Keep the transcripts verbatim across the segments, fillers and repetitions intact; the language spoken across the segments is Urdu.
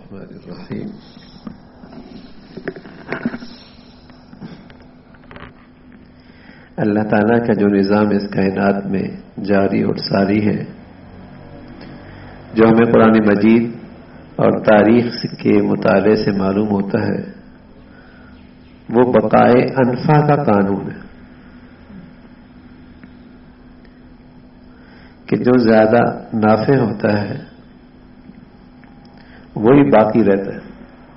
الرحمن الرحیم. اللہ تعالیٰ کا جو نظام اس کائنات میں جاری اور ساری ہے، جو ہمیں قرآن مجید اور تاریخ کے مطالعے سے معلوم ہوتا ہے، وہ بقائے انفع کا قانون ہے کہ جو زیادہ نافع ہوتا ہے وہی باقی رہتا ہے.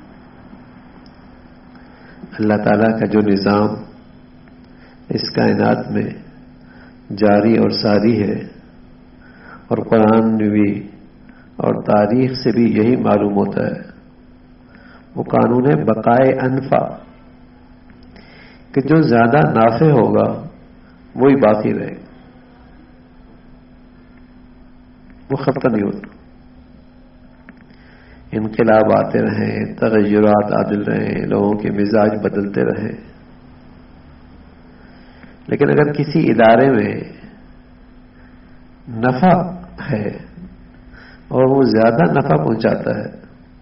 اللہ تعالیٰ کا جو نظام اس کائنات میں جاری اور ساری ہے، اور قرآن میں بھی اور تاریخ سے بھی یہی معلوم ہوتا ہے، وہ قانون ہے بقائے انفع کہ جو زیادہ نافع ہوگا وہی باقی رہے گا، وہ ختم نہیں ہوتا. انقلاب آتے رہیں، تغیرات عادل رہیں، لوگوں کے مزاج بدلتے رہیں، لیکن اگر کسی ادارے میں نفع ہے اور وہ زیادہ نفع پہنچاتا ہے،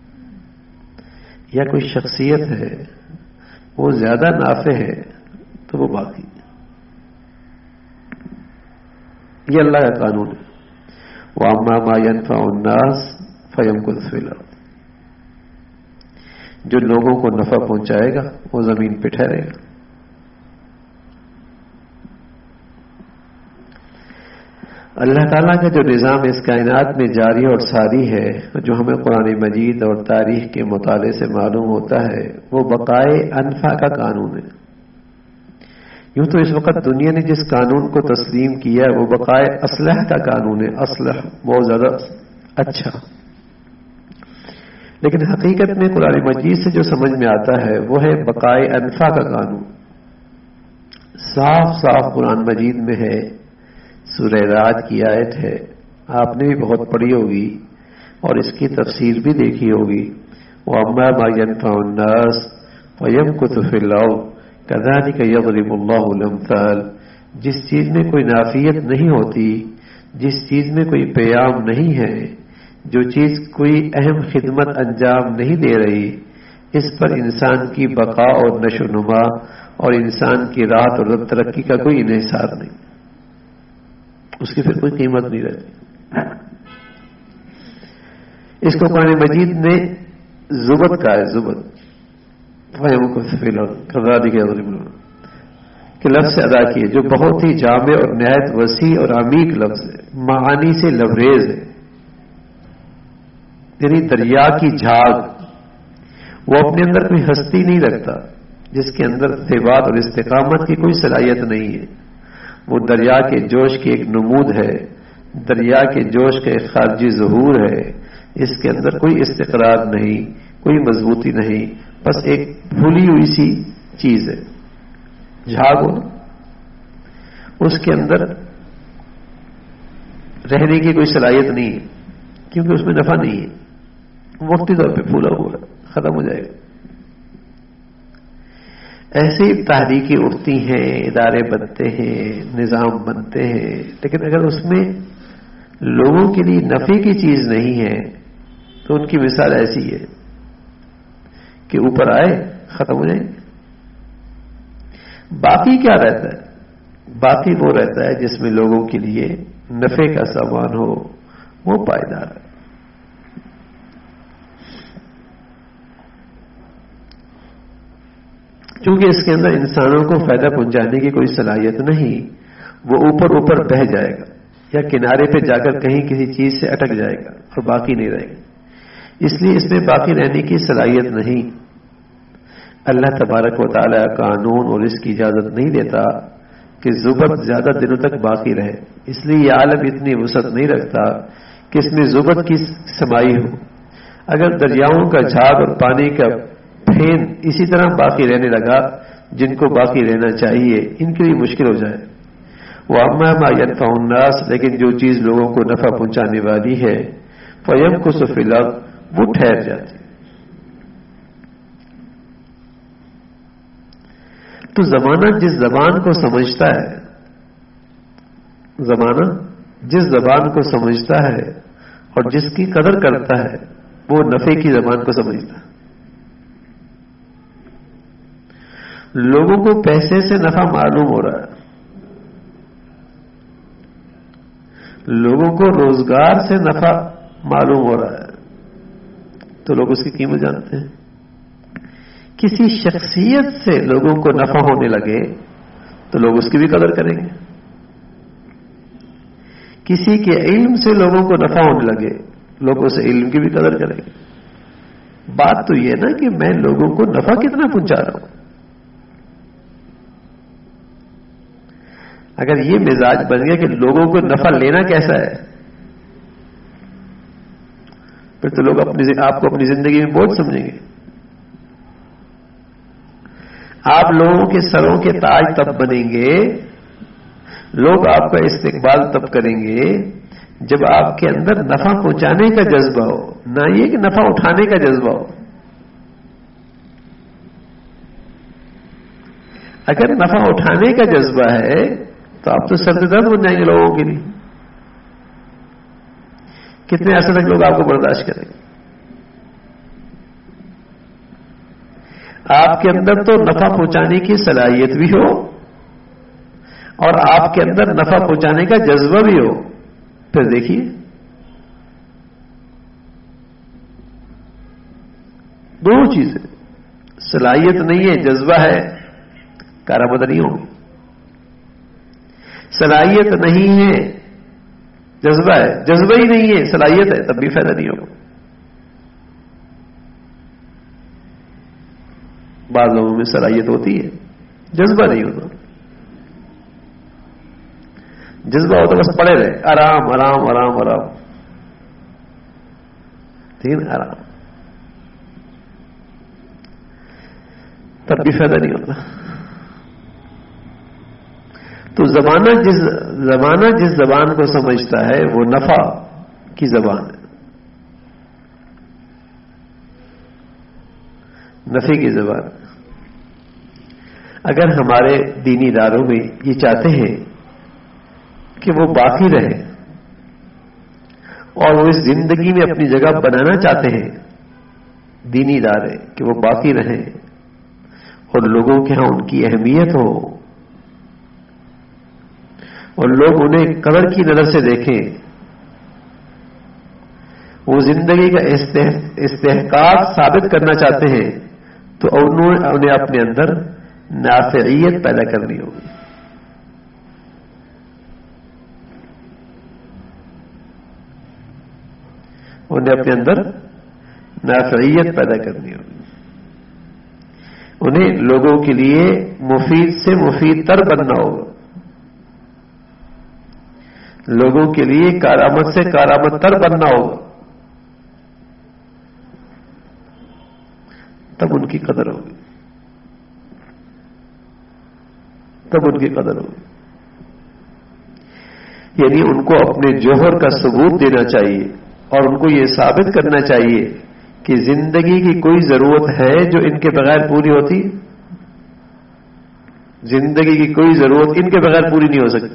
یا کوئی شخصیت ہے وہ زیادہ نافع ہے، تو وہ باقی. یہ اللہ کا قانون ہے. وَأَمَّا مَا يَنْفَعُ النَّاسَ فَيَمْكُثُ فِي الْأَرْضِ. جو لوگوں کو نفع پہنچائے گا وہ زمین پہ ٹھہرے گا. اللہ تعالیٰ کا جو نظام اس کائنات میں جاری اور ساری ہے، جو ہمیں قرآن مجید اور تاریخ کے مطالعے سے معلوم ہوتا ہے، وہ بقائے انفع کا قانون ہے. یوں تو اس وقت دنیا نے جس قانون کو تسلیم کیا ہے وہ بقائے اصلح کا قانون ہے. اصلح بہت زیادہ اچھا، لیکن حقیقت میں قرآن مجید سے جو سمجھ میں آتا ہے وہ ہے بقائے انفع کا قانون. صاف صاف قرآن مجید میں ہے. سورہ رعد کی آیت ہے، آپ نے بھی بہت پڑھی ہوگی اور اس کی تفسیر بھی دیکھی ہوگی. وَأَمَّا مَا يَنْفَعُ النَّاسَ فَيَمْكُثُ فِي الْأَرْضِ كَذَلِكَ يَضْرِبُ اللَّهُ الْأَمْثَالَ. جس چیز میں کوئی نافعیت نہیں ہوتی، جس چیز میں کوئی پیام نہیں ہے، جو چیز کوئی اہم خدمت انجام نہیں دے رہی، اس پر انسان کی بقا اور نشو و نما اور انسان کی راحت اور ترقی کا کوئی انحصار نہیں، اس کی پھر کوئی قیمت نہیں رہتی. اس کو قرآن مجید نے زبد کہا ہے. زبد کہ لفظ سے ادا کیے، جو بہت ہی جامع اور نہایت وسیع اور عمیق لفظ ہے، معانی سے لبریز ہے. یعنی دریا کی جھاگ، وہ اپنے اندر کوئی ہستی نہیں رکھتا، جس کے اندر ثبات اور استقامت کی کوئی صلاحیت نہیں ہے. وہ دریا کے جوش کی ایک نمود ہے، دریا کے جوش کا ایک خارجی ظہور ہے. اس کے اندر کوئی استقرار نہیں، کوئی مضبوطی نہیں، بس ایک بھولی ہوئی سی چیز ہے. جھاگ ہو، اس کے اندر رہنے کی کوئی صلاحیت نہیں ہے، کیونکہ اس میں نفع نہیں ہے. وقتی طور پہ پھولا ہوا ہے، ختم ہو جائے گا. ایسے ہی تحریکیں اٹھتی ہیں، ادارے بنتے ہیں، نظام بنتے ہیں، لیکن اگر اس میں لوگوں کے لیے نفع کی چیز نہیں ہے تو ان کی مثال ایسی ہے کہ اوپر آئے ختم ہو جائیں. باقی کیا رہتا ہے؟ باقی وہ رہتا ہے جس میں لوگوں کے لیے نفع کا سامان ہو، وہ پائیدار ہے. چونکہ اس کے اندر انسانوں کو فائدہ پہنچانے کی کوئی صلاحیت نہیں، وہ اوپر اوپر بہہ جائے گا یا کنارے پہ جا کر کہیں کسی چیز سے اٹک جائے گا اور باقی نہیں رہے گا. اس لیے اس میں باقی رہنے کی صلاحیت نہیں. اللہ تبارک و تعالی قانون اور اس کی اجازت نہیں دیتا کہ زبد زیادہ دنوں تک باقی رہے. اس لیے یہ عالم اتنی وسعت نہیں رکھتا کہ اس میں زبد کی سمائی ہو. اگر دریاؤں کا جھاگ اور پانی کا پھین اسی طرح باقی رہنے لگا، جن کو باقی رہنا چاہیے ان کے لیے مشکل ہو جائے. وَأَمَّا مَا يَنْفَعُ النَّاسَ، لیکن جو چیز لوگوں کو نفع پہنچانے والی ہے، فَيَمْكُثُ فِي الْأَرْضِ، وہ ٹھہر جاتی. تو زمانہ جس زبان کو سمجھتا ہے، زمانہ جس زبان کو سمجھتا ہے اور جس کی قدر کرتا ہے، وہ نفع کی زبان کو سمجھتا. لوگوں کو پیسے سے نفع معلوم ہو رہا ہے, لوگوں کو روزگار سے نفع معلوم ہو رہا ہے, تو لوگ اس کی قیمت جانتے ہیں. کسی شخصیت سے لوگوں کو نفع ہونے لگے تو لوگ اس کی بھی قدر کریں گے. کسی کے علم سے لوگوں کو نفع ہونے لگے لوگ اس علم کی بھی قدر کریں گے. بات تو یہ نا کہ میں لوگوں کو نفع کتنا پہنچا رہا ہوں. اگر یہ مزاج بن گیا کہ لوگوں کو نفع لینا کیسا ہے, پھر تو لوگ اپنی آپ کو اپنی زندگی میں بوجھ سمجھیں گے. آپ لوگوں کے سروں کے تاج تب بنیں گے, لوگ آپ کا استقبال تب کریں گے جب آپ کے اندر نفع پہنچانے کا جذبہ ہو, نہ یہ کہ نفع اٹھانے کا جذبہ ہو. اگر نفع اٹھانے کا جذبہ ہے تو آپ تو سر درد بن جائیں گے لوگوں کے لیے. کتنے عرصے تک لوگ آپ کو برداشت کریں گے؟ آپ کے اندر تو نفع پہنچانے کی صلاحیت بھی ہو اور آپ کے اندر نفع پہنچانے کا جذبہ بھی ہو, پھر دیکھیے دو چیزیں, صلاحیت نہیں ہے جذبہ ہے, کارآمد نہیں ہوگی. صلاحیت نہیں ہے جذبہ ہے, جذبہ ہی نہیں ہے صلاحیت ہے, تب بھی فائدہ نہیں ہوگا. بعض لوگوں میں صلاحیت ہوتی ہے, جذبہ نہیں ہوتا. جذبہ ہوتا بس پڑے رہے, آرام آرام آرام آرام, ٹھیک ہے, آرام, تب بھی فائدہ نہیں ہوتا. تو زمانہ جس زمانہ جس زبان کو سمجھتا ہے وہ نفع کی زبان ہے, نفع کی زبان. اگر ہمارے دینی اداروں میں یہ چاہتے ہیں کہ وہ باقی رہے اور وہ اس زندگی میں اپنی جگہ بنانا چاہتے ہیں, دینی ادارے کہ وہ باقی رہیں اور لوگوں کے ہاں ان کی اہمیت ہو اور لوگ انہیں قدر کی نظر سے دیکھیں, وہ زندگی کا استحقاق ثابت کرنا چاہتے ہیں, تو انہیں اپنے اندر نافعیت پیدا کرنی ہوگی. انہیں اپنے اندر نافعیت پیدا کرنی ہوگی. انہیں لوگوں کے لیے مفید سے مفید تر بننا ہوگا, لوگوں کے لیے کارآمد سے کارآمد تر بننا ہوگا, تب ان کی قدر ہوگی, تب ان کی قدر ہوگی. یعنی ان کو اپنے جوہر کا ثبوت دینا چاہیے اور ان کو یہ ثابت کرنا چاہیے کہ زندگی کی کوئی ضرورت ہے جو ان کے بغیر پوری ہوتی, زندگی کی کوئی ضرورت ان کے بغیر پوری نہیں ہو سکتی.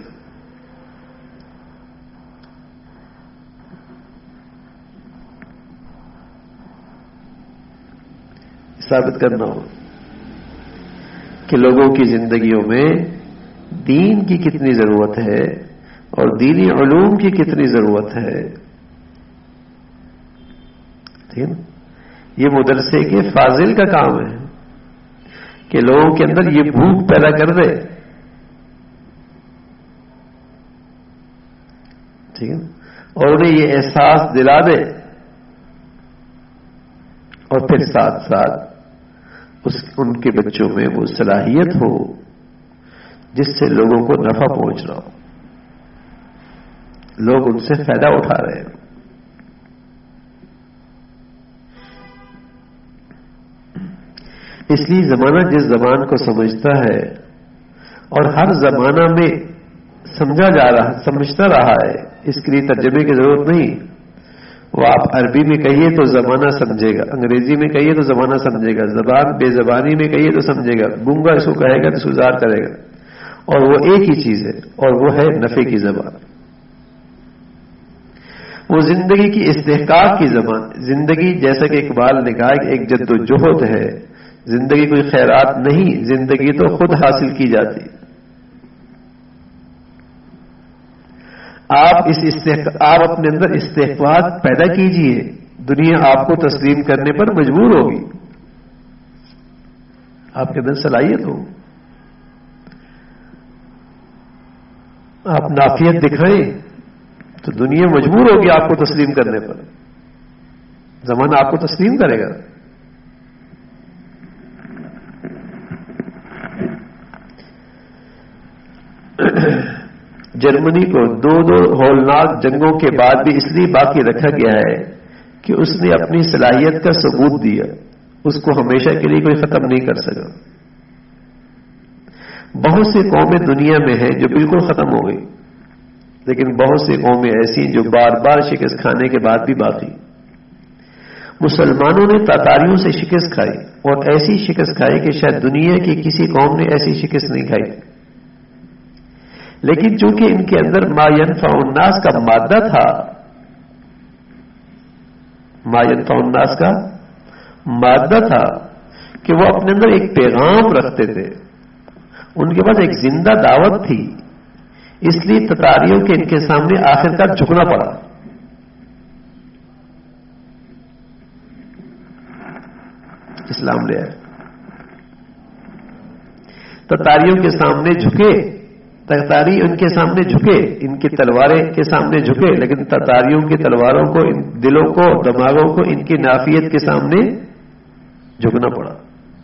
ثابت کرنا ہو کہ لوگوں کی زندگیوں میں دین کی کتنی ضرورت ہے اور دینی علوم کی کتنی ضرورت ہے. ٹھیک ہے نا, یہ مدرسے کے فاضل کا کام ہے کہ لوگوں کے اندر یہ بھوک پیدا کر دے. ٹھیک ہے, اور انہیں یہ احساس دلا دے, اور پھر ساتھ ساتھ اس ان کے بچوں میں وہ صلاحیت ہو جس سے لوگوں کو نفع پہنچ رہا ہو, لوگ ان سے فائدہ اٹھا رہے ہیں. اس لیے زمانہ جس زبان کو سمجھتا ہے اور ہر زمانہ میں سمجھا جا رہا سمجھتا رہا ہے, اس کے لیے ترجمے کی ضرورت نہیں. وہ آپ عربی میں کہیے تو زمانہ سمجھے گا, انگریزی میں کہیے تو زمانہ سمجھے گا, زبان بے زبانی میں کہیے تو سمجھے گا, گونگا اس کو کہے گا تو سزار کرے گا, اور وہ ایک ہی چیز ہے اور وہ ہے نفع کی زبان. وہ زندگی کی استحقاق کی زبان. زندگی جیسا کہ اقبال نے کہا ایک جد و جہد ہے، زندگی کوئی خیرات نہیں، زندگی تو خود حاصل کی جاتی. آپ اس استحق... آپ اپنے اندر استحقاق پیدا کیجئے، دنیا آپ کو تسلیم کرنے پر مجبور ہوگی. آپ کے اندر صلاحیت ہو، آپ نافیت دکھائیں تو دنیا مجبور ہوگی آپ کو تسلیم کرنے پر. زمانہ آپ کو تسلیم کرے گا. جرمنی کو دو دو ہولناک جنگوں کے بعد بھی اس لیے باقی رکھا گیا ہے کہ اس نے اپنی صلاحیت کا ثبوت دیا. اس کو ہمیشہ کے لیے کوئی ختم نہیں کر سکا. بہت سی قومیں دنیا میں ہیں جو بالکل ختم ہو گئی، لیکن بہت سی قومیں ایسی جو بار بار شکست کھانے کے بعد بھی باقی. مسلمانوں نے تاتاریوں سے شکست کھائی، اور ایسی شکست کھائی کہ شاید دنیا کی کسی قوم نے ایسی شکست نہیں کھائی. لیکن چونکہ ان کے اندر ما ينفع الناس کا مادہ تھا، ما ينفع الناس کا مادہ تھا کہ وہ اپنے اندر ایک پیغام رکھتے تھے، ان کے پاس ایک زندہ دعوت تھی، اس لیے تتاریوں کے ان کے سامنے آخرکار جھکنا پڑا. اسلام لے آئے، تتاریوں کے سامنے جھکے. تتاری ان کے سامنے جھکے، ان کی تلواریں کے سامنے جھکے، لیکن تتاریوں کی تلواروں کو، ان دلوں کو، دماغوں کو ان کی نافیت کے سامنے جھکنا پڑا.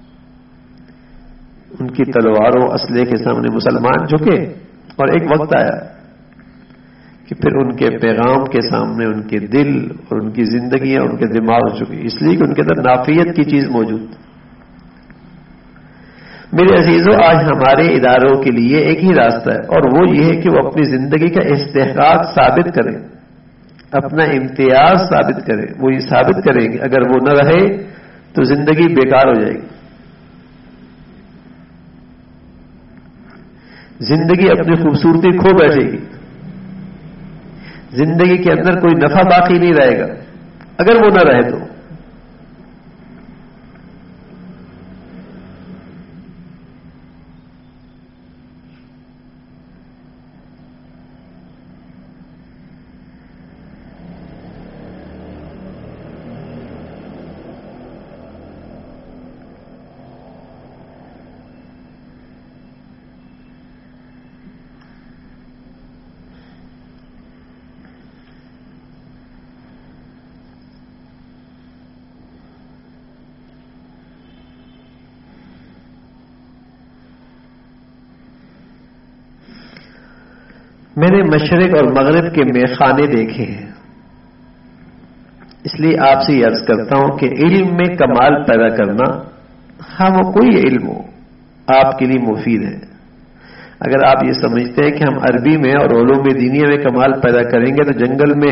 ان کی تلواروں اسلحے کے سامنے مسلمان جھکے، اور ایک وقت آیا کہ پھر ان کے پیغام کے سامنے ان کے دل اور ان کی زندگیاں، ان کے دماغ جھکے، اس لیے کہ ان کے اندر نافیت کی چیز موجود. میرے عزیزوں، آج ہمارے اداروں کے لیے ایک ہی راستہ ہے، اور وہ یہ ہے کہ وہ اپنی زندگی کا استحقاق ثابت کریں، اپنا امتیاز ثابت کریں. وہ یہ ثابت کریں گے، اگر وہ نہ رہے تو زندگی بیکار ہو جائے گی. زندگی اپنی خوبصورتی کھو بیٹھے گی، زندگی کے اندر کوئی نفع باقی نہیں رہے گا اگر وہ نہ رہے تو. میں نے مشرق اور مغرب کے میخانے دیکھے ہیں، اس لیے آپ سے یہ عرض کرتا ہوں کہ علم میں کمال پیدا کرنا، ہاں وہ کوئی علم ہو، آپ کے لیے مفید ہے. اگر آپ یہ سمجھتے ہیں کہ ہم عربی میں اور علوم دینیہ میں کمال پیدا کریں گے تو جنگل میں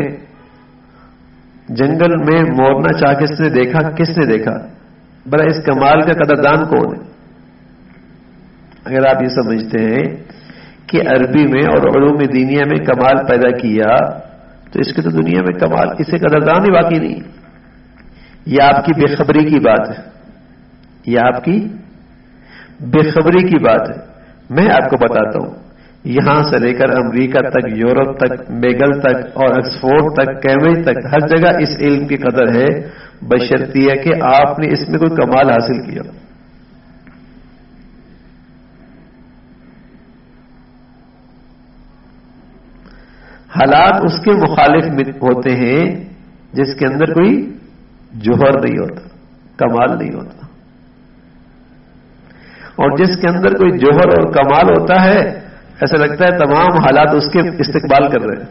جنگل میں مورنا چاہ کس نے دیکھا کس نے دیکھا بھلا اس کمال کا قدردان کون ہے؟ اگر آپ یہ سمجھتے ہیں کہ عربی میں اور علوم دینیہ میں کمال پیدا کیا تو اس کے تو دنیا میں کمال اسے قدردان ہی باقی نہیں. یہ آپ کی بے خبری کی بات ہے، یہ آپ کی بے خبری کی بات ہے. میں آپ کو بتاتا ہوں، یہاں سے لے کر امریکہ تک، یورپ تک، میگل تک اور آکسفورڈ تک، کیمبرج تک، ہر جگہ اس علم کی قدر ہے، بشرطیہ ہے کہ آپ نے اس میں کوئی کمال حاصل کیا. حالات اس کے مخالف ہوتے ہیں جس کے اندر کوئی جوہر نہیں ہوتا، کمال نہیں ہوتا، اور جس کے اندر کوئی جوہر اور کمال ہوتا ہے ایسا لگتا ہے تمام حالات اس کے استقبال کر رہے ہیں.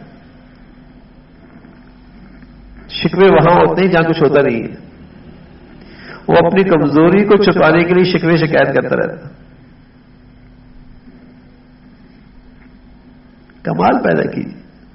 شکوے وہاں ہوتے ہیں جہاں کچھ ہوتا نہیں ہے، وہ اپنی کمزوری کو چھپانے کے لیے شکوے شکایت کرتا رہتا. کمال پیدا کیجیے.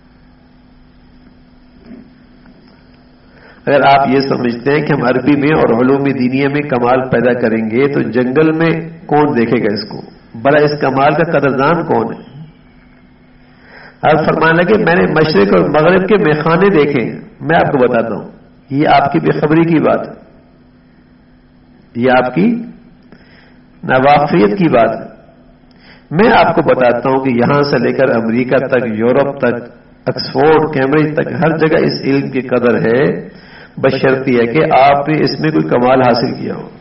اگر آپ یہ سمجھتے ہیں کہ ہم عربی میں اور علوم دینیہ میں کمال پیدا کریں گے تو جنگل میں کون دیکھے گا اس کو؟ بھلا اس کمال کا قدردان کون ہے؟ آپ فرمانے لگے میں نے مشرق اور مغرب کے میخانے دیکھے، میں آپ کو بتاتا ہوں، یہ آپ کی بے خبری کی بات ہے، یہ آپ کی ناواقفیت کی بات ہے۔ میں آپ کو بتاتا ہوں کہ یہاں سے لے کر امریکہ تک، یورپ تک، آکسفورڈ، کیمبرج تک ہر جگہ اس علم کی قدر ہے، بشرطی ہے کہ آپ نے اس میں کوئی کمال حاصل کیا ہو۔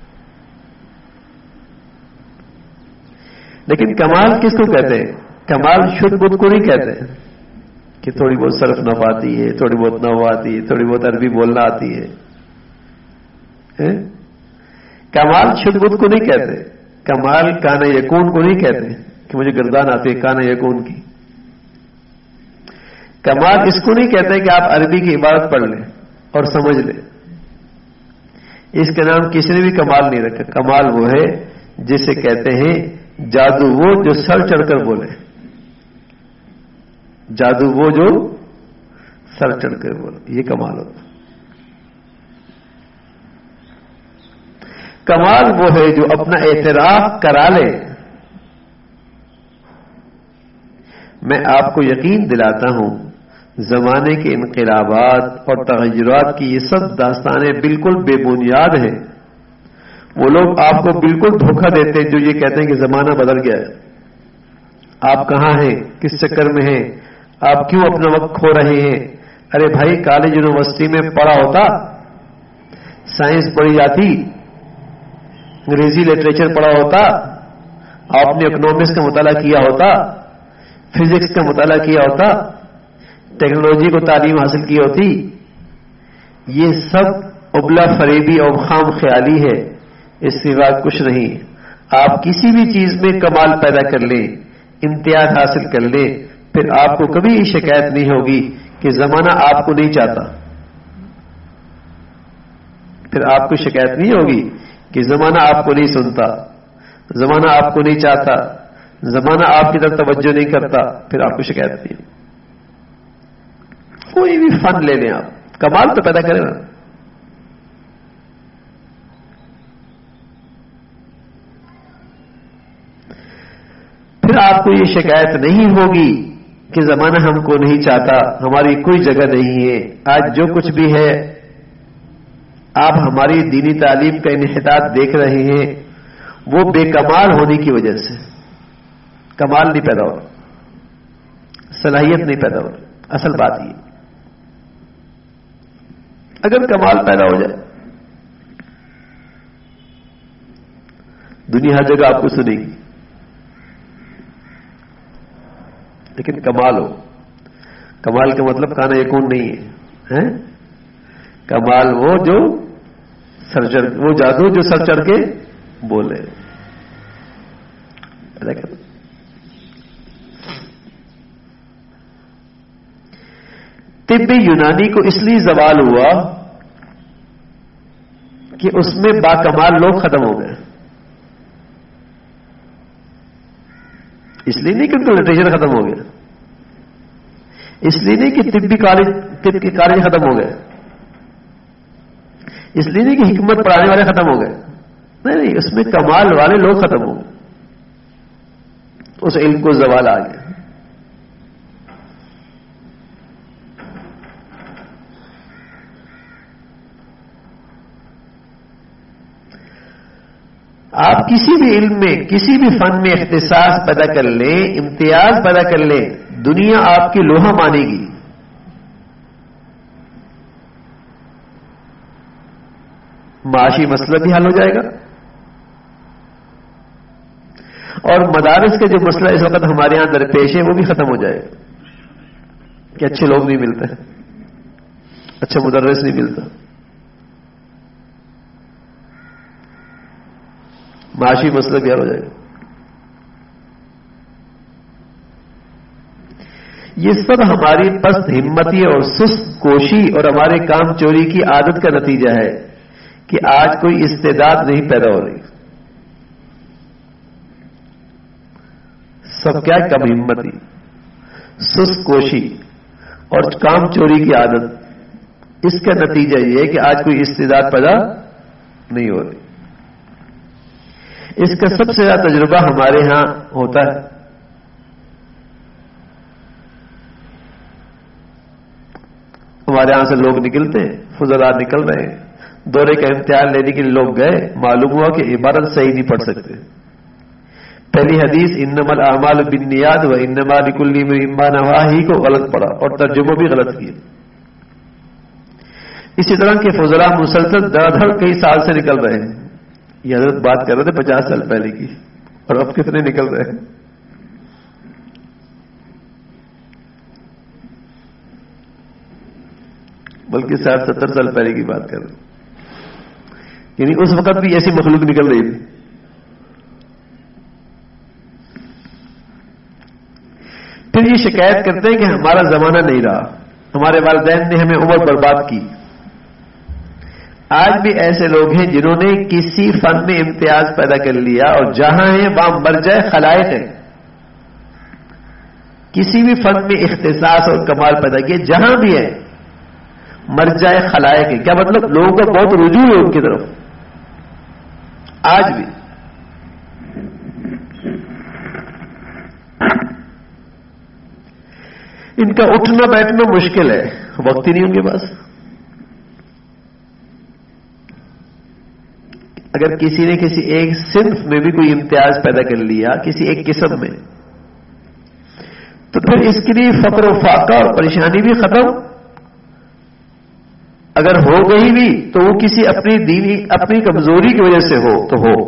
لیکن کمال کس کو کہتے ہیں؟ کمال شدھ بدھ کو نہیں کہتے ہیں کہ تھوڑی بہت صرف نحو آتی ہے، تھوڑی بہت نحو آتی ہے، تھوڑی بہت عربی بولنا آتی ہے۔ کمال شدھ بدھ کو نہیں کہتے، کمال کان یکون کو نہیں کہتے کہ مجھے گردان آتی ہے کان یکون کی۔ کمال اس کو نہیں کہتے کہ آپ عربی کی عبارت پڑھ لیں اور سمجھ لیں، اس کا نام کسی نے بھی کمال نہیں رکھا۔ کمال وہ ہے جسے کہتے ہیں جادو وہ جو سر چڑھ کر بولے، جادو وہ جو سر چڑھ کر بولے، یہ کمال ہوتا ہے۔ کمال وہ ہے جو اپنا اعتراف کرا لے۔ میں آپ کو یقین دلاتا ہوں زمانے کے انقلابات اور تغیرات کی یہ سب داستانیں بالکل بے بنیاد ہیں۔ وہ لوگ آپ کو بالکل دھوکہ دیتے ہیں جو یہ کہتے ہیں کہ زمانہ بدل گیا ہے، آپ کہاں ہیں، کس چکر میں ہیں، آپ کیوں اپنا وقت کھو رہے ہیں۔ ارے بھائی، کالج یونیورسٹی میں پڑھا ہوتا، سائنس پڑھی جاتی، انگریزی لٹریچر پڑھا ہوتا، آپ نے اکنامکس کا مطالعہ کیا ہوتا، فزکس کا مطالعہ کیا ہوتا، ٹیکنالوجی کو تعلیم حاصل کی ہوتی۔ یہ سب ابلا فریبی اور خام خیالی ہے، اس سوا کچھ نہیں۔ آپ کسی بھی چیز میں کمال پیدا کر لیں، امتیاز حاصل کر لیں، پھر آپ کو کبھی شکایت نہیں ہوگی کہ زمانہ آپ کو نہیں چاہتا، پھر آپ کو شکایت نہیں ہوگی کہ زمانہ آپ کو نہیں سنتا، زمانہ آپ کو نہیں چاہتا، زمانہ آپ کی طرف توجہ نہیں کرتا، پھر آپ کو شکایت نہیں۔ کوئی بھی فن لے لیں، آپ کمال تو پیدا کریں نا۔ پھر آپ کو یہ شکایت نہیں ہوگی کہ زمانہ ہم کو نہیں چاہتا، ہماری کوئی جگہ نہیں ہے۔ آج جو کچھ بھی ہے آپ ہماری دینی تعلیم کا انحطاط دیکھ رہے ہیں، وہ بے کمال ہونے کی وجہ سے۔ کمال نہیں پیدا ہو رہا، صلاحیت نہیں پیدا ہو رہی، اصل بات یہ۔ اگر کمال پیدا ہو جائے، دنیا ہر جگہ آپ کو سنے گی، لیکن کمال ہو۔ کمال کا مطلب کانا یکون نہیں ہے، کمال وہ جو سر چڑھ، وہ جادو جو سر چڑھ کے بولے۔ طب یونانی کو اس لیے زوال ہوا کہ اس میں باکمال لوگ ختم ہو گئے، اس لیے نہیں کہ ان کا لٹریچر ختم ہو گیا، اس لیے نہیں کہ طبی کالج طب کے کالج ختم ہو گئے، اس لیے نہیں کہ حکمت پڑھانے والے ختم ہو گئے، نہیں نہیں، اس میں کمال والے لوگ ختم ہو گئے، اس علم کو زوال آ گیا۔ آپ کسی بھی علم میں، کسی بھی فن میں اختصاص پیدا کر لیں، امتیاز پیدا کر لیں، دنیا آپ کی لوہا مانے گی۔ معاشی مسئلہ بھی حل ہو جائے گا، اور مدارس کے جو مسئلہ اس وقت ہمارے یہاں درپیش ہے وہ بھی ختم ہو جائے گا کہ اچھے لوگ نہیں ملتے، اچھا مدرس نہیں ملتا، معاشی مسئلہ بھی حل ہو جائے گا۔ یہ سب ہماری پست ہمتی اور سست کوشی اور ہمارے کام چوری کی عادت کا نتیجہ ہے کہ آج کوئی استعداد نہیں پیدا ہو رہی۔ سب کیا کم ہمتی، سست کوشی اور کام چوری کی عادت، اس کا نتیجہ یہ ہے کہ آج کوئی استعداد پیدا نہیں ہو رہی۔ اس کا سب سے زیادہ تجربہ ہمارے ہاں ہوتا ہے۔ ہمارے یہاں سے لوگ نکلتے ہیں، فضلاء نکل رہے ہیں، دورے کا امتحان لینے کے لیے لوگ گئے، معلوم ہوا کہ عبارت صحیح نہیں پڑھ سکتے. پہلی حدیث انما الاعمال بالنیات و انما لکل امرئ ما نوى ہی کو غلط پڑھا اور ترجمہ بھی غلط کیا. اسی طرح کے فضلاء مسلسل دھڑ دھڑ کئی سال سے نکل رہے ہیں. یہ حضرت بات کر رہے تھے پچاس سال پہلے کی، اور اب کتنے نکل رہے ہیں. بلکہ ساٹھ ستر سال پہلے کی بات کر رہے ہیں. یعنی اس وقت بھی ایسی مخلوق نکل رہی تھی. پھر یہ شکایت کرتے ہیں کہ ہمارا زمانہ نہیں رہا، ہمارے والدین نے ہمیں عمر برباد کی. آج بھی ایسے لوگ ہیں جنہوں نے کسی فن میں امتیاز پیدا کر لیا اور جہاں ہیں وہاں مرجع خلائق ہے. کسی بھی فن میں اختصاص اور کمال پیدا کیا جہاں بھی ہے مرجع خلائق ہے. کیا مطلب؟ لوگوں کا بہت رجوع ہے ان کی طرف آج بھی. ان کا اٹھنا بیٹھنا مشکل ہے، وقت ہی نہیں ان کے پاس. اگر کسی نے کسی ایک صنف میں بھی کوئی امتیاز پیدا کر لیا کسی ایک قسم میں، تو پھر اس کے لیے فقر و فاقہ اور پریشانی بھی ختم. اگر ہو گئی بھی تو وہ کسی اپنی دینی اپنی کمزوری کی وجہ سے ہو تو ہو.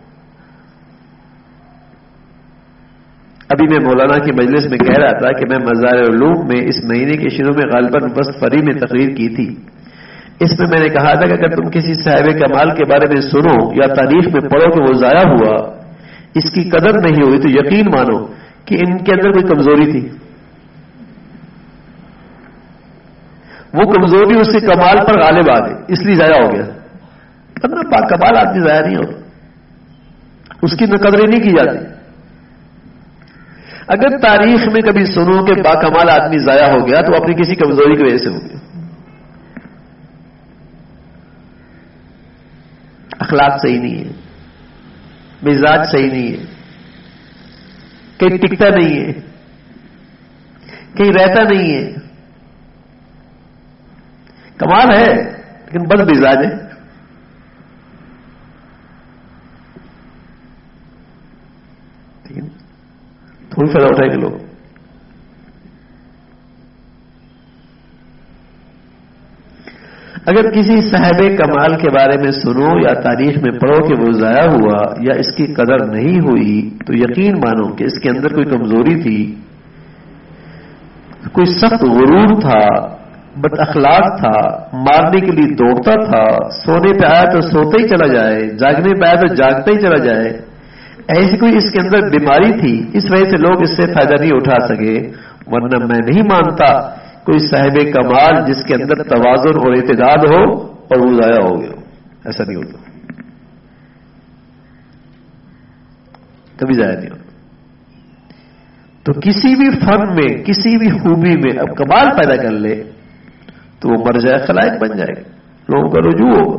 ابھی میں مولانا کی مجلس میں کہہ رہا تھا کہ میں مزار علوم میں اس مہینے کے شروع میں غالباً وسط فری میں تقریر کی تھی. اس میں میں نے کہا تھا کہ اگر تم کسی صاحب کمال کے بارے میں سنو یا تاریخ میں پڑھو کہ وہ ضائع ہوا، اس کی قدر نہیں ہوئی، تو یقین مانو کہ ان کے اندر کوئی کمزوری تھی. وہ کمزوری اس کے کمال پر غالب آ گئی، اس لیے ضائع ہو گیا. ورنہ با کمال آدمی ضائع نہیں ہوتا، اس کی نہ قدریں نہیں کی جاتی. اگر تاریخ میں کبھی سنو کہ با کمال آدمی ضائع ہو گیا تو اپنی کسی کمزوری کی وجہ سے ہو گیا. اخلاق صحیح نہیں ہے، مزاج صحیح نہیں ہے، کہیں ٹکتا نہیں ہے، کہیں رہتا نہیں ہے. کمال ہے لیکن بد مزاج ہے. تھوڑی فائدہ اٹھائیں گے لوگ. اگر کسی صاحب کمال کے بارے میں سنو یا تاریخ میں پڑھو کہ وہ ضائع ہوا یا اس کی قدر نہیں ہوئی تو یقین مانو کہ اس کے اندر کوئی کمزوری تھی، کوئی سخت غرور تھا، بد اخلاق تھا، مارنے کے لیے دوڑتا تھا، سونے پہ آیا تو سوتے ہی چلا جائے، جاگنے پہ آیا تو جاگتا ہی چلا جائے. ایسی کوئی اس کے اندر بیماری تھی، اس وجہ سے لوگ اس سے فائدہ نہیں اٹھا سکے. ورنہ میں نہیں مانتا کوئی صاحب کمال جس کے اندر توازن اور اعتدال ہو اور وہ ضائع ہو گیا. ایسا نہیں ہوتا، کبھی ضائع نہیں ہوتا. تو کسی بھی فن میں کسی بھی خوبی میں اب کمال پیدا کر لے تو وہ مرجع خلائق بن جائے گا، لوگوں کا رجوع ہوگا.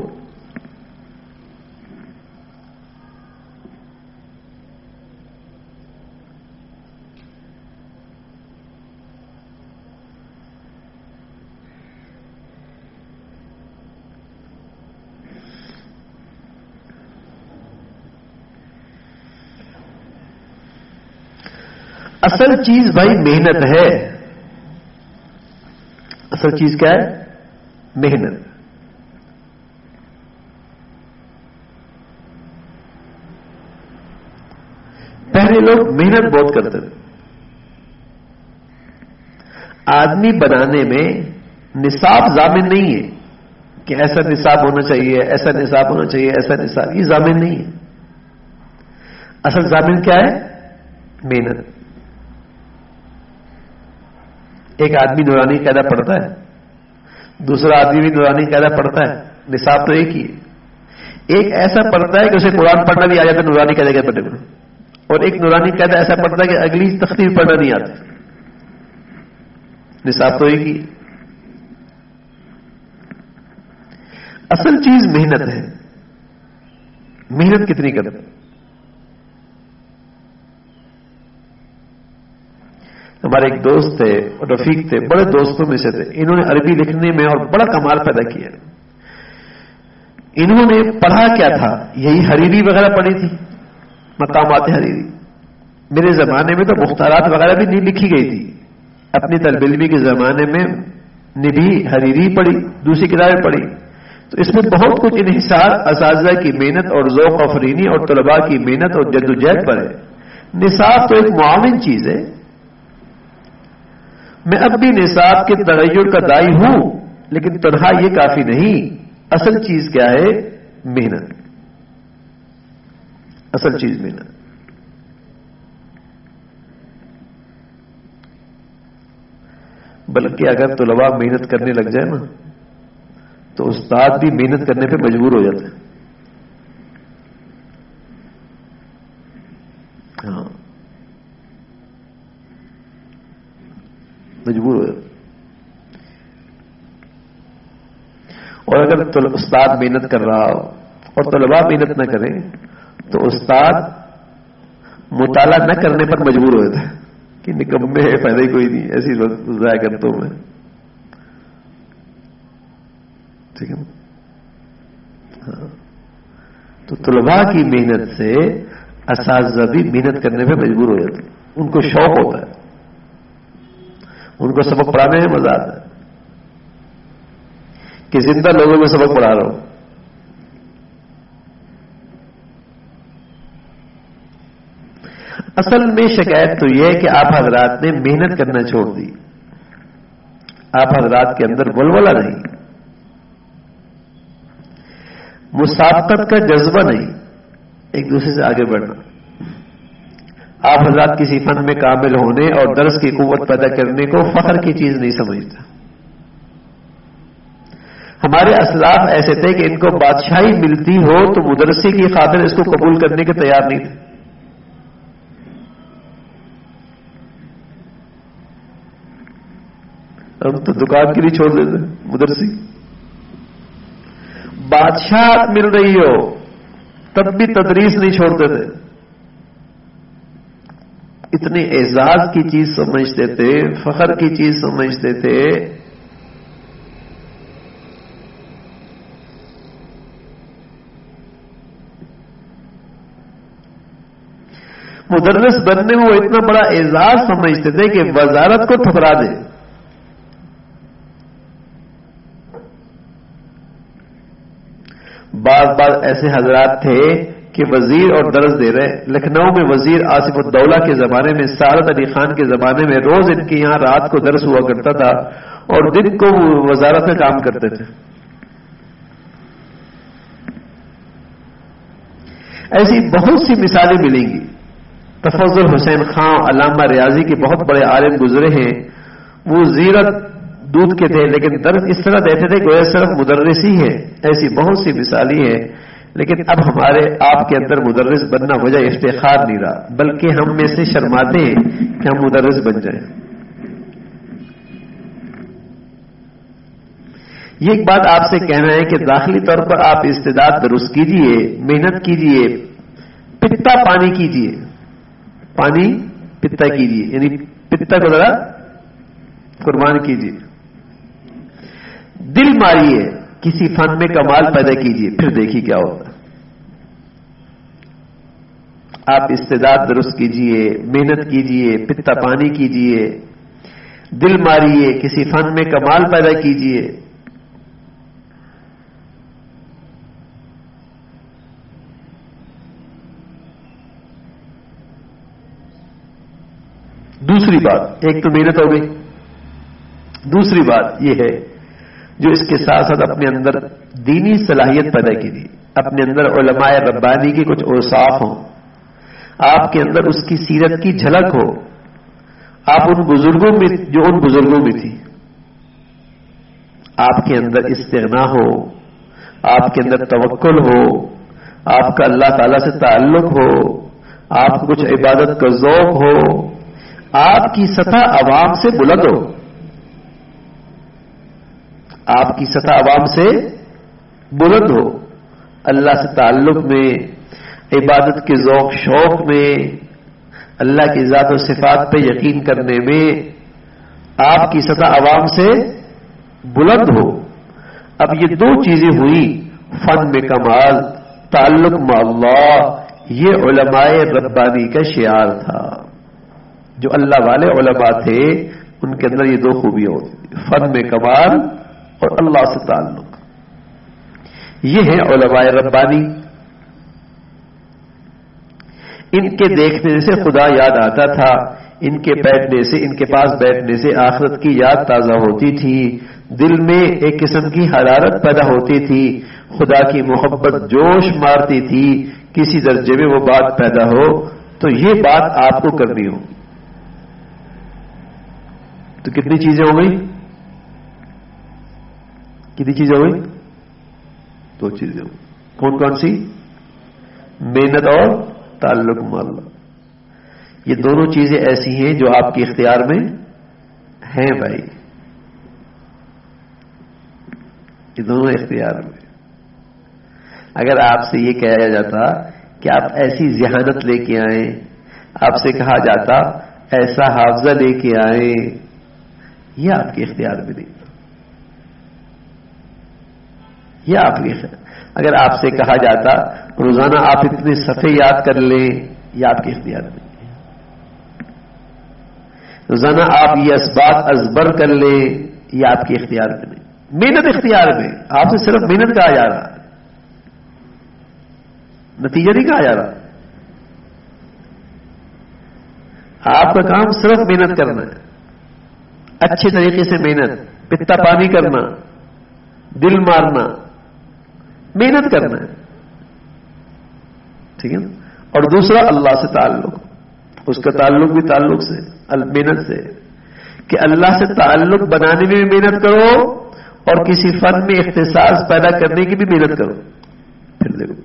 اصل چیز بھائی محنت ہے. اصل چیز کیا ہے؟ محنت. پہلے لوگ محنت بہت کرتے تھے. آدمی بنانے میں نصاب ضامن نہیں ہے کہ ایسا نصاب ہونا چاہیے، ایسا نصاب ہونا چاہیے، ایسا نصاب، یہ ضامن نہیں ہے. اصل ضامن کیا ہے؟ محنت. ایک آدمی نورانی قاعدہ پڑھتا ہے، دوسرا آدمی بھی نورانی قاعدہ پڑھتا ہے، نصاب تو ایک ہی ہے. ایک ایسا پڑھتا ہے کہ اسے قرآن پڑھنا بھی آ جاتا ہے نورانی قاعدے کے پڑھنے میں، اور ایک نورانی قاعدہ ایسا پڑھتا ہے کہ اگلی تخفیف پڑھنا نہیں آتا. نصاب تو ایک ہی. اصل چیز محنت ہے. محنت کتنی کرتے؟ ہمارے ایک دوست تھے، رفیق تھے، بڑے دوستوں میں سے تھے، انہوں نے عربی لکھنے میں اور بڑا کمال پیدا کیا. انہوں نے پڑھا کیا تھا؟ یہی حریری وغیرہ پڑھی تھی، مقامات حریری. میرے زمانے میں تو مختارات وغیرہ بھی نہیں لکھی گئی تھی. اپنی طالب علمی کے زمانے میں نے بھی حریری پڑھی، دوسری کتابیں پڑھی. تو اس میں بہت کچھ انحصار اساتذہ کی محنت اور ذوق آفرینی اور طلباء کی محنت اور جدوجہد پر ہے. نصاب تو ایک معاون چیز ہے. میں اب بھی نصاب کے تغیر کا داعی ہوں، لیکن تنہا یہ کافی نہیں. اصل چیز کیا ہے؟ محنت. اصل چیز محنت. بلکہ اگر طلباء محنت کرنے لگ جائے نا تو استاد بھی محنت کرنے پہ مجبور ہو جاتا ہے. ہاں مجبور ہو جاتا. اور اگر استاد محنت کر رہا ہو اور طلباء محنت نہ کریں تو استاد مطالعہ نہ کرنے پر مجبور ہو جاتا ہے کہ نکمے ہے، فائدہ ہی کوئی نہیں، ایسی ضائع کرتا ہوں میں. ٹھیک ہے. ہاں تو طلباء کی محنت سے اساتذہ بھی محنت کرنے پہ مجبور ہو جاتے ہیں. ان کو شوق ہوتا ہے، ان کو سبق پڑھانے میں مزہ آتا ہے کہ زندہ لوگوں میں سبق پڑھا رہا ہوں. اصل میں شکایت تو یہ ہے کہ آپ حضرات نے محنت کرنا چھوڑ دی. آپ حضرات کے اندر ولولہ نہیں، مسابقت کا جذبہ نہیں، ایک دوسرے سے آگے بڑھنا. آپ حضرات کسی فن میں کامل ہونے اور درس کی قوت پیدا کرنے کو فخر کی چیز نہیں سمجھتا. ہمارے اسلاف ایسے تھے کہ ان کو بادشاہی ملتی ہو تو مدرسی کی خاطر اس کو قبول کرنے کے تیار نہیں تھے. ہم تو دکان کے لیے چھوڑ دیتے. مدرسی بادشاہ مل رہی ہو تب بھی تدریس نہیں چھوڑتے تھے. اتنے اعزاز کی چیز سمجھتے تھے، فخر کی چیز سمجھتے تھے. مدرس بننے میں وہ اتنا بڑا اعزاز سمجھتے تھے کہ وزارت کو ٹھکرا دے. بعض بعض ایسے حضرات تھے کہ وزیر اور درس دے رہے. لکھنؤ میں وزیر آصف الدولہ کے زمانے میں، سعادت علی خان کے زمانے میں روز ان کے یہاں رات کو درس ہوا کرتا تھا اور دن کو وہ وزارت میں کام کرتے تھے. ایسی بہت سی مثالیں ملیں گی. تفضل حسین خان علامہ ریاضی کے بہت بڑے عالم گزرے ہیں. وہ زیرت دودھ کے تھے لیکن درس اس طرح دیتے تھے کہ صرف مدرس ہی ہے. ایسی بہت سی مثالیں ہیں. لیکن اب ہمارے آپ کے اندر مدرس بننا وجہ افتخار نہیں رہا، بلکہ ہم میں سے شرماتے ہیں کہ ہم مدرس بن جائیں. یہ ایک بات آپ سے کہنا ہے کہ داخلی طور پر آپ استعداد درست کیجئے، محنت کیجئے، پتا پانی کیجئے، پانی پتا کیجئے، یعنی پتا کو ذرا قربان کیجئے. دل ماریے، کسی فن میں کمال پیدا کیجئے، پھر دیکھیے کیا ہوتا. آپ استعداد درست کیجئے، محنت کیجئے، پتا پانی کیجئے، دل ماریے، کسی فن میں کمال پیدا کیجئے. دوسری بات، ایک تو محنت ہو گئی. دوسری بات یہ ہے جو اس کے ساتھ ساتھ اپنے اندر دینی صلاحیت پیدا کیجیے، اپنے اندر علماء ربانی کی کچھ اوصاف ہوں، آپ کے اندر اس کی سیرت کی جھلک ہو، آپ ان بزرگوں میں جو ان بزرگوں میں تھی، آپ کے اندر استغنا ہو، آپ کے اندر توکل ہو، آپ کا اللہ تعالی سے تعلق ہو، آپ کو کچھ عبادت کا ذوق ہو، آپ کی سطح عوام سے بلند ہو، آپ کی سطح عوام سے بلند ہو، اللہ سے تعلق میں، عبادت کے ذوق شوق میں، اللہ کی ذات و صفات پہ یقین کرنے میں آپ کی سطح عوام سے بلند ہو. اب یہ دو چیزیں ہوئی، فن میں کمال، تعلق مع اللہ، یہ علماء ربانی کا شعار تھا. جو اللہ والے علماء تھے ان کے اندر یہ دو خوبیاں ہوتی تھی، فن میں کمال اور اللہ سے تعلق. یہ ہیں علماء ربانی. ان کے دیکھنے سے خدا یاد آتا تھا، ان کے بیٹھنے سے، ان کے پاس بیٹھنے سے آخرت کی یاد تازہ ہوتی تھی، دل میں ایک قسم کی حرارت پیدا ہوتی تھی، خدا کی محبت جوش مارتی تھی. کسی درجے میں وہ بات پیدا ہو تو یہ بات آپ کو کرنی ہو. تو کتنی چیزیں ہو گئی؟ کتنی چیزیں ہو گئی؟ دو چیزیں ہو. کون کون سی؟ محنت اور تعلق مع اللہ. یہ دونوں چیزیں ایسی ہیں جو آپ کے اختیار میں ہیں بھائی، یہ دونوں اختیار میں. اگر آپ سے یہ کہا جاتا کہ آپ ایسی ذہانت لے کے آئیں، آپ سے کہا جاتا ایسا حافظہ لے کے آئیں، یہ آپ کے اختیار میں نہیں تھا. یہ آپ کے اختیار. اگر آپ سے کہا جاتا روزانہ آپ اتنے صفحے یاد کر لیں، یہ آپ کے اختیار میں. روزانہ آپ یہ اسباق ازبر کر لیں، یہ آپ کے اختیار میں نہیں. محنت اختیار میں. آپ سے صرف محنت کہا جا رہا، نتیجہ نہیں کہا جا رہا. آپ کا کام صرف محنت کرنا ہے، اچھے طریقے سے محنت، پتا پانی کرنا، دل مارنا، محنت کرنا ہے. ٹھیک ہے نا. اور دوسرا اللہ سے تعلق، اس کا تعلق بھی تعلق سے، محنت سے، کہ اللہ سے تعلق بنانے میں بھی محنت کرو اور کسی فن میں اختصاص پیدا کرنے کی بھی محنت کرو. پھر دیکھو،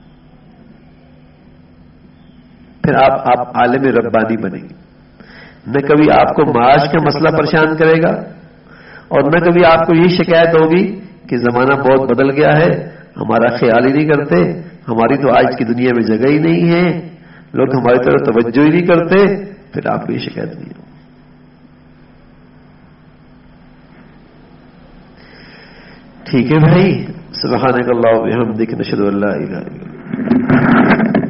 پھر آپ آپ عالم ربانی بنیں گے. نہ کبھی آپ کو معاش کا مسئلہ پریشان کرے گا، اور نہ کبھی آپ کو یہ شکایت ہوگی کہ زمانہ بہت بدل گیا ہے، ہمارا خیال ہی نہیں کرتے، ہماری تو آج کی دنیا میں جگہ ہی نہیں ہے، لوگ ہماری طرف توجہ ہی نہیں کرتے. پھر آپ کو یہ شکایت نہیں ہوگی. ٹھیک ہے بھائی. سبحانک اللہم و بحمدک، نشہد ان لا الہ الا انت.